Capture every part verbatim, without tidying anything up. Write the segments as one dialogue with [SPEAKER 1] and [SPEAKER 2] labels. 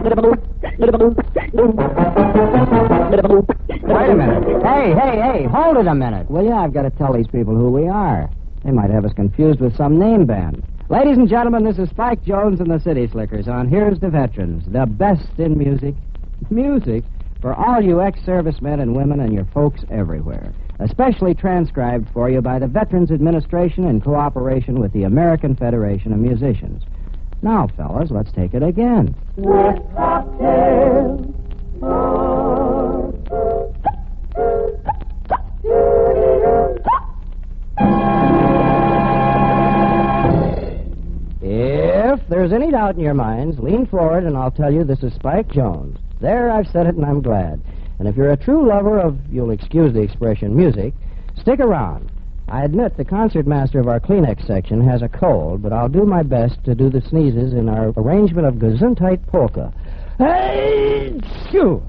[SPEAKER 1] Wait a minute. Hey, hey, hey, hold it a minute, will you? I've got to tell these people who we are. They might have us confused with some name band. Ladies and gentlemen, this is Spike Jones and the City Slickers on Here's the Veterans, the best in music. Music for all you ex-servicemen and women and your folks everywhere. Especially transcribed for you by the Veterans Administration in cooperation with the American Federation of Musicians. Now, fellas, let's take it again. With cocktails. If there's any doubt in your minds, lean forward and I'll tell you this is Spike Jones. There, I've said it and I'm glad. And if you're a true lover of, you'll excuse the expression, music, stick around. I admit the concertmaster of our Kleenex section has a cold, but I'll do my best to do the sneezes in our arrangement of Gesundheit Polka. Hey, shoo!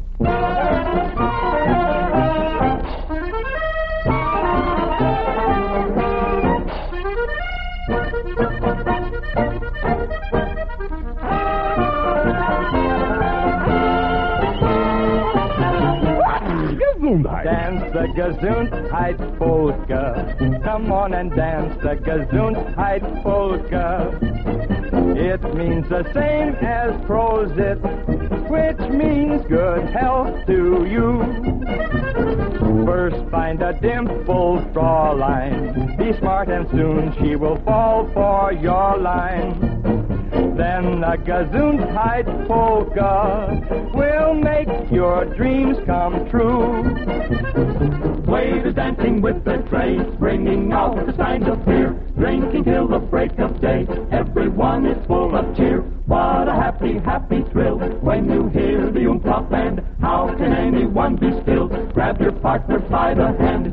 [SPEAKER 2] Dance the Gesundheit Polka. Come on and dance the Gesundheit Polka. It means the same as Prosit, which means good health to you. First find a dimpled straw line. Be smart and soon she will fall for your line. Then a Gesundheit Polka will make your dreams come true. Wade is dancing with the tray, bringing out the signs of fear. Drinking till the break of day, everyone is full of cheer. What a happy, happy thrill when you hear the Umtrop band. How can anyone be still? Grab your partner by the hand.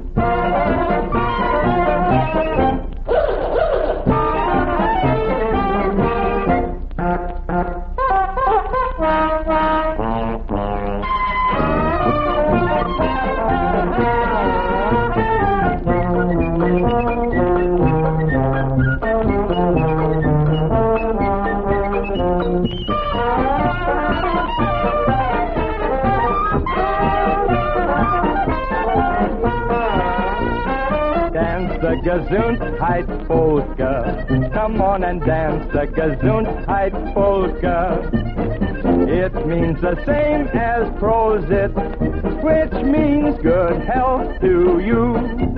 [SPEAKER 2] Gesundheit Polka. Come on and dance the Gesundheit Polka. It means the same as Prosit, which means good health to you.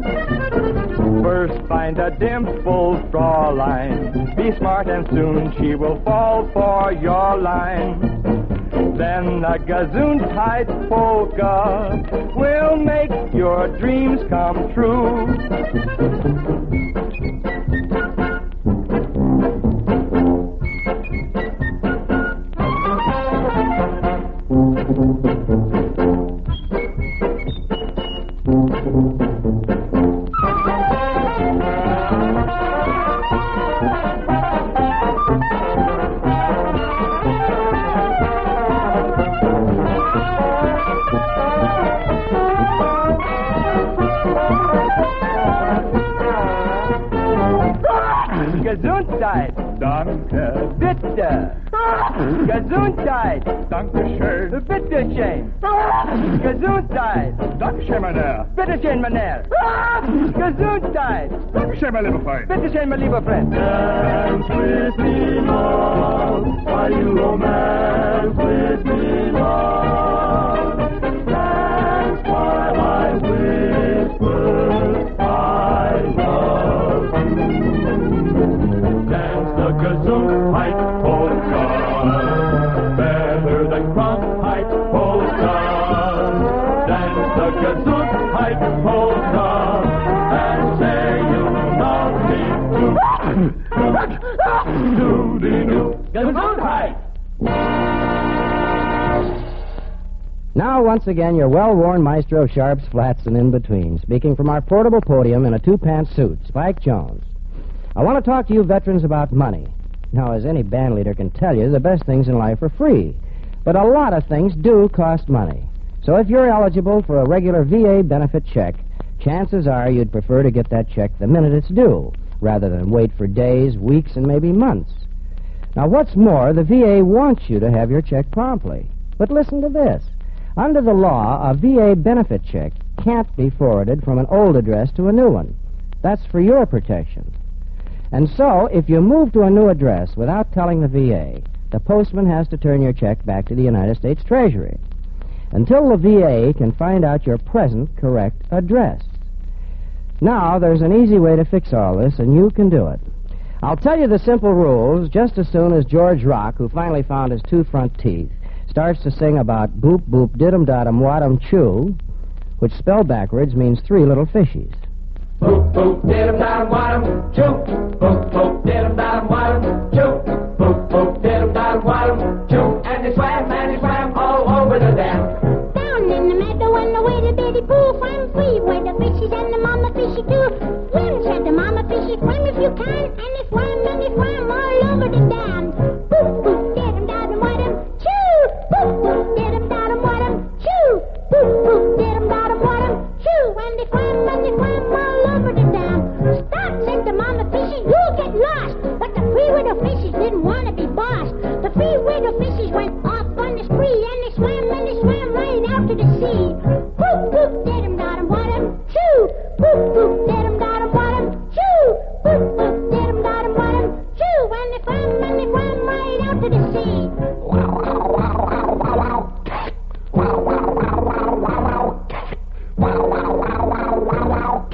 [SPEAKER 2] First find a dimpled straw line. Be smart and soon she will fall for your line. Then a Gesundheit Polka will make your dreams come true. Gesundheit. Danke. Bitte. Gesundheit. Dankeschön. Bitteschön. Gesundheit. Dankeschön, mein Herr. Bitteschön, mein Herr. Gesundheit. Dankeschön, mein lieber Freund. Bitteschön, mein lieber Freund. Dance with me, love, while you romance with me, love. Dance while I whisper, I love you. Dance the Gesundheit Polka, better than Krankheit Polka. Dance the Gesundheit Polka, and say you love me too. Doody-doo. Gesundheit!
[SPEAKER 1] Now, once again, your well-worn maestro of sharps, flats, and in-between, speaking from our portable podium in a two-pants suit, Spike Jones. I want to talk to you veterans about money. Now, as any band leader can tell you, the best things in life are free. But a lot of things do cost money. So if you're eligible for a regular V A benefit check, chances are you'd prefer to get that check the minute it's due, rather than wait for days, weeks, and maybe months. Now, what's more, the V A wants you to have your check promptly. But listen to this. Under the law, a V A benefit check can't be forwarded from an old address to a new one. That's for your protection. And so, if you move to a new address without telling the V A, the postman has to turn your check back to the United States Treasury until the V A can find out your present correct address. Now, there's an easy way to fix all this, and you can do it. I'll tell you the simple rules just as soon as George Rock, who finally found his two front teeth, starts to sing about boop, boop, did-em, dot-em, wat-em, chew, which spelled backwards means three little fishies.
[SPEAKER 3] Boop, boop, did-em, dot-em, wat-em, chew. Boop, boop, did-em, dot-em, wat-em, chew. Boop, boop, did-em, dot-em, wat-em, chew. And they swam, and they swam all over the dam.
[SPEAKER 4] Down in the meadow and the little bitty pool, swam free where the fishes and the mama fishy do. Swim, said the mama fishy, swim if you can, and they swam, and they swam all over the dam. Boop, boop, did-em, dot-em, wat-em, chew. Boop, boop, did-em, dot-em, wat-em, chew. Boop, boop, did-em, dot-em, wat-em, chew. And they swam, and they swam all over the dam. Stop, said the mama fishy, you'll get lost. But the three little fishes didn't want to be bossed. The three little fishes went off on the spree, and they swam, and they swam right out to the sea. Boop, boop, did-em, dot-em, wat-em, chew. Boop, boop, did-em, dot-em, wat-em, chew. Boop, boop, did-em, dot-em, wat-em, chew. And they swam, and they swam right out to the sea. Wow, wow, wow, wow, wow, wow. Wow, wow, wow, wow, wow, wow. Wow, wow, wow, wow, wow, wow.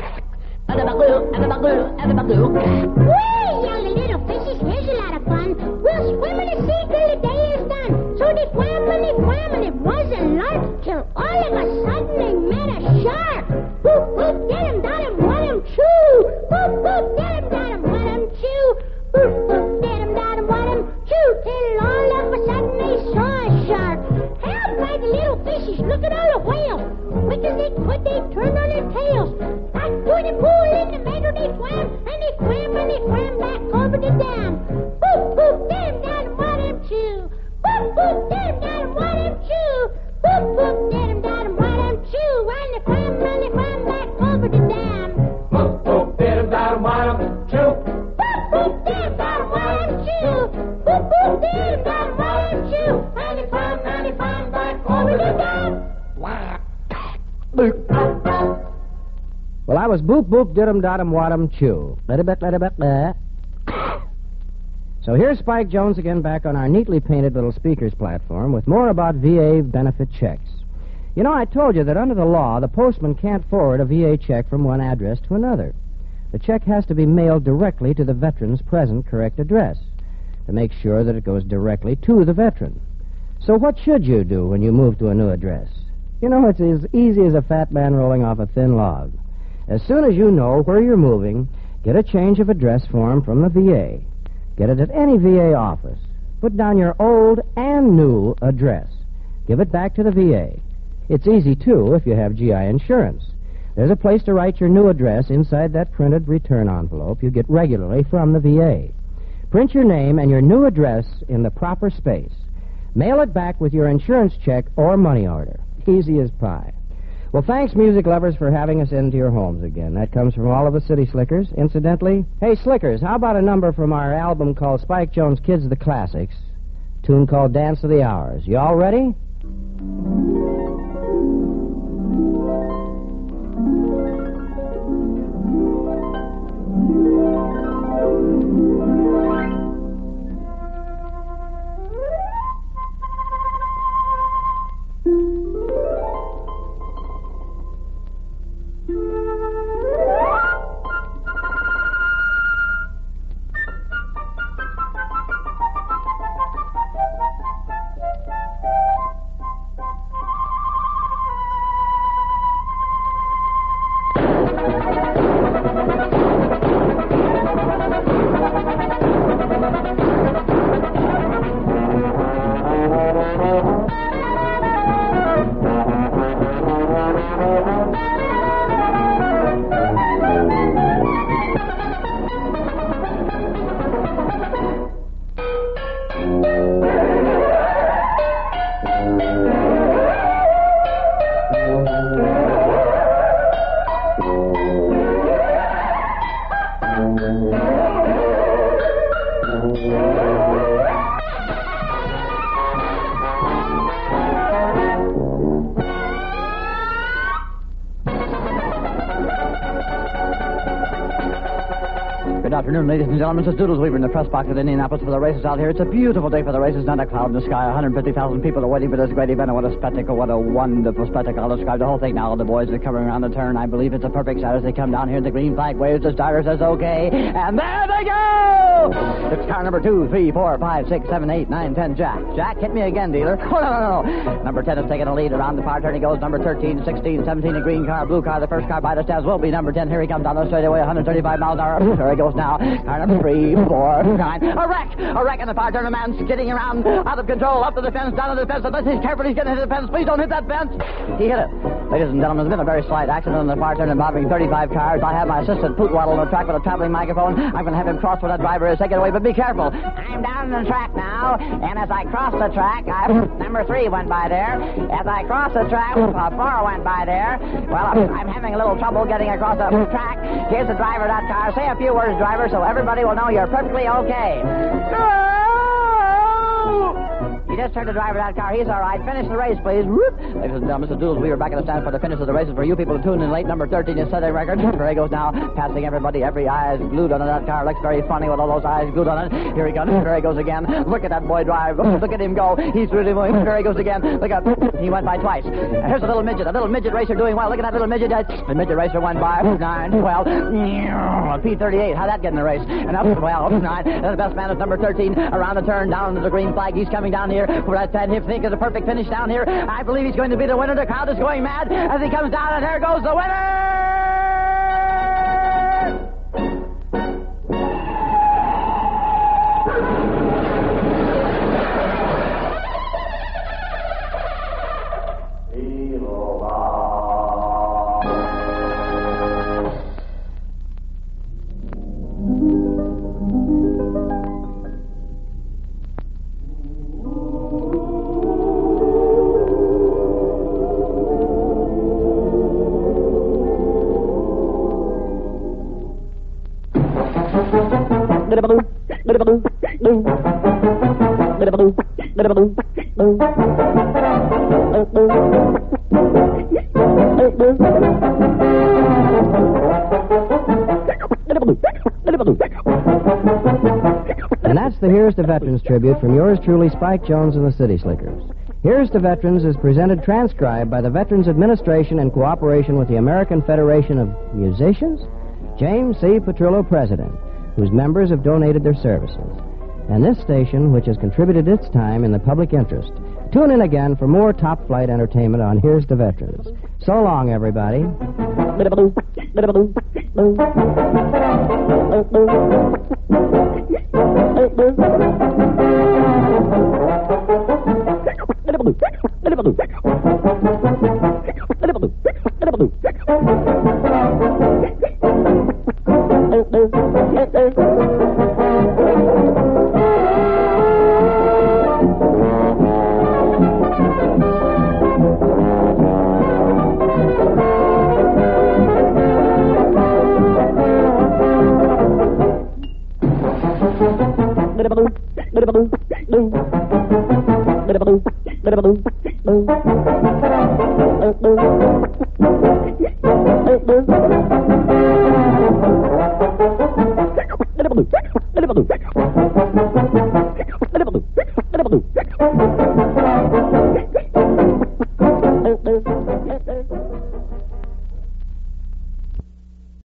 [SPEAKER 4] Way, yell the little fishes, here's a lot of fun. We'll swim in the sea till the day is done. So they swam and they swam and it was a lark, till all of a sudden they met a shark. Boop, boop, did him, dot him, what him, chew. Boop, boop, did him, dot him, what him, chew. Boop, boop, did him, dot him, what him, chew. Till all of a sudden they saw a shark. Help, cried the little fishes, look at all the whales. Quick as they could, they turned on their tails. Back to the pool in the meadow they swam, and they swam and they swam back over the dam. Boop, boop, did him, dot him, what him, chew. Boop, boop, did him, dot him, what him, chew. Boop, boop, did him, dot him, what him, chew. And they swam and they swam back over the dam.
[SPEAKER 3] Boop, boop, did him, dot him, wat-em, chew.
[SPEAKER 4] Boop, boop, did him, dot him, what him, chew. Boop, boop, did him, dot him, what him, chew. And they swam and they swam back over the dam.
[SPEAKER 1] Well, I was boop, boop, did-em, dot-em, wat-em, chew. Let it bet, let it bet, let. So here's Spike Jones again back on our neatly painted little speakers platform with more about V A benefit checks. You know, I told you that under the law, the postman can't forward a V A check from one address to another. The check has to be mailed directly to the veteran's present correct address to make sure that it goes directly to the veteran. So what should you do when you move to a new address? You know, it's as easy as a fat man rolling off a thin log. As soon as you know where you're moving, get a change of address form from the V A. Get it at any V A office. Put down your old and new address. Give it back to the V A. It's easy, too, if you have G I insurance. There's a place to write your new address inside that printed return envelope you get regularly from the V A. Print your name and your new address in the proper space. Mail it back with your insurance check or money order. Easy as pie. Well, thanks, music lovers, for having us into your homes again. That comes from all of the City Slickers. Incidentally, hey, Slickers, how about a number from our album called Spike Jones Kids of the Classics, a tune called Dance of the Hours. You all ready?
[SPEAKER 5] afternoon, ladies and gentlemen. This is Doodles Weaver in the press box at Indianapolis for the races out here. It's a beautiful day for the races. Not a cloud in the sky. one hundred fifty thousand people are waiting for this great event. And what a spectacle. What a wonderful spectacle. I'll describe the whole thing now. The boys are coming around the turn. I believe it's a perfect shot as they come down here. The green flag waves. The starter says okay. And there they go! It's car number two, three, four, five, six, seven, eight, nine, ten. Jack. Jack, hit me again, dealer. Oh, no, no, no. Number ten is taking a lead around the far turn. He goes number thirteen, sixteen, seventeen. A green car, blue car. The first car by the steps will be number ten. Here he comes down the straightaway. one hundred thirty-five miles an hour. There he goes now. Car number three, four, nine. A wreck! A wreck in the far turn. A man skidding around, out of control, up to the fence, down to the fence. He's careful. He's going to hit the fence. Please don't hit that fence. He hit it. Ladies and gentlemen, there's been a very slight accident in the far turn involving thirty-five cars. I have my assistant Pootwaddle on the track with a traveling microphone. I'm going to have him cross where that driver is. Take it away, but be careful. I'm down the track now, and as I cross the track, I, number three went by there. As I cross the track, uh, four went by there. Well, I'm having a little trouble getting across the track. Here's the driver of that car. Say a few words, driver, so everybody will know you're perfectly okay. He just turned the driver of that car. He's all right. Finish the race, please. Whoop. Ladies and gentlemen, Mister Doodles, we are back at the stand for the finish of the races. For you people who tuned in late, number thirteen is setting record. There he goes now, passing everybody. Every eye is glued on that car. Looks very funny with all those eyes glued on it. Here he goes. There he goes again. Look at that boy drive. Look at him go. He's really moving. There he goes again. Look at he went by twice. Here's a little midget. A little midget racer doing well. Look at that little midget. The midget racer went by nine, twelve. P thirty-eight. How'd that get in the race? And up, well, nine. And the best man is number thirteen. Around the turn, down to the green flag. He's coming down here for that ten. Think is a perfect finish down here. I believe he's going to be the winner. The crowd is going mad as he comes down, and there goes the winner!
[SPEAKER 1] And that's the Here's to Veterans tribute from yours truly, Spike Jones and the City Slickers. Here's to Veterans is presented transcribed by the Veterans Administration in cooperation with the American Federation of Musicians, James C. Petrillo, President, whose members have donated their services. And this station, which has contributed its time in the public interest. Tune in again for more top-flight entertainment on Here's to Veterans. So long, everybody.